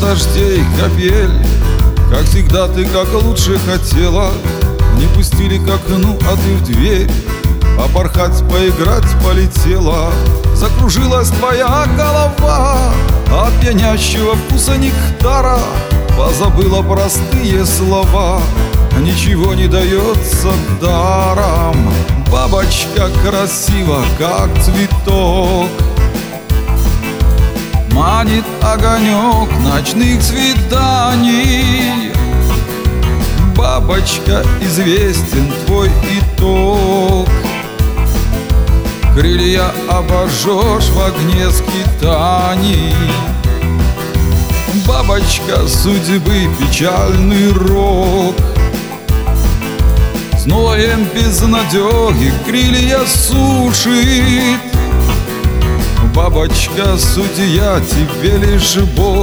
дождей капель. Как всегда ты как лучше хотела, не пустили к окну, а ты в дверь. Попорхать, поиграть полетела. Закружилась твоя голова от пьянящего вкуса нектара. Позабыла простые слова, ничего не дается даром. Бабочка красива, как цветок, манит огонек ночных свиданий. Бабочка, известен твой итог. Крылья обожжешь в огне скитаний. Бабочка судьбы, печальный рок. Зноем безнадёги крылья сушит. Бабочка, судья, тебе лишь Бог.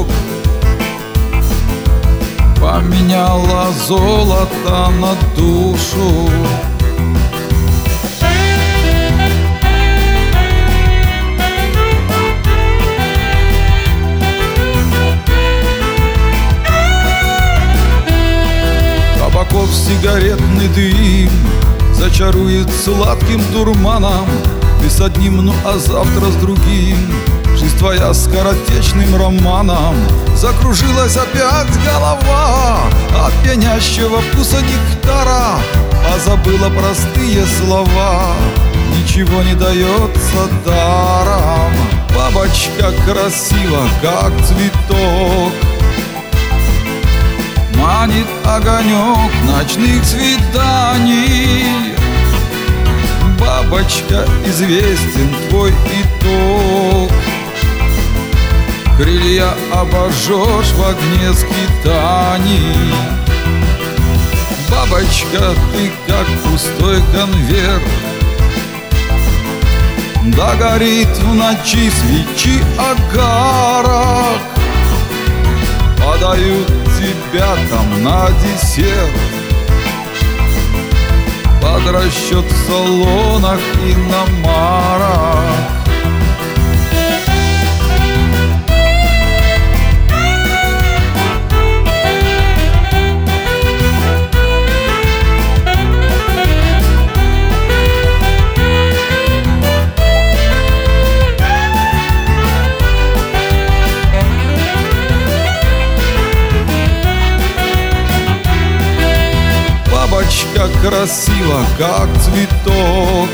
Поменяла золото на душу. Табаков сигаретный дым зачарует сладким дурманом. Ты с одним, ну а завтра с другим. Жизнь твоя скоротечным романом. Закружилась опять голова от пьянящего вкуса нектара. Позабыла простые слова, ничего не дается даром. Бабочка красива, как цветок, манит огонек ночных свиданий. Бабочка, известен твой итог. Крылья обожжешь в огне скитаний. Бабочка, ты как пустой конверт. Догорит в ночи свечи огарок. Подают тебя там на десерт. Под расчет в салонах и иномарок. Бабочка красива, как цветок,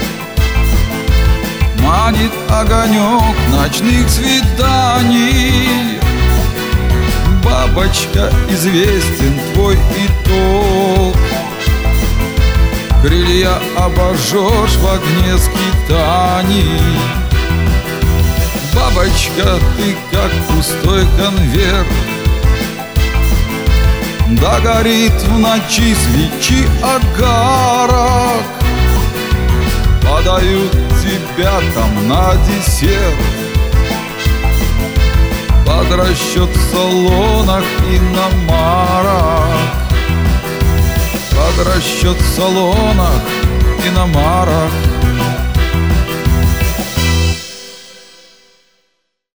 манит огонек ночных свиданий. Бабочка, известен твой итог. Крылья обожжешь в огне скитаний. Бабочка, ты как пустой конверт. Догорит в ночи свечи огарок. Подают тебя там на десерт. Под расчет в салонах и иномарок. Под расчет в салонах и иномарок.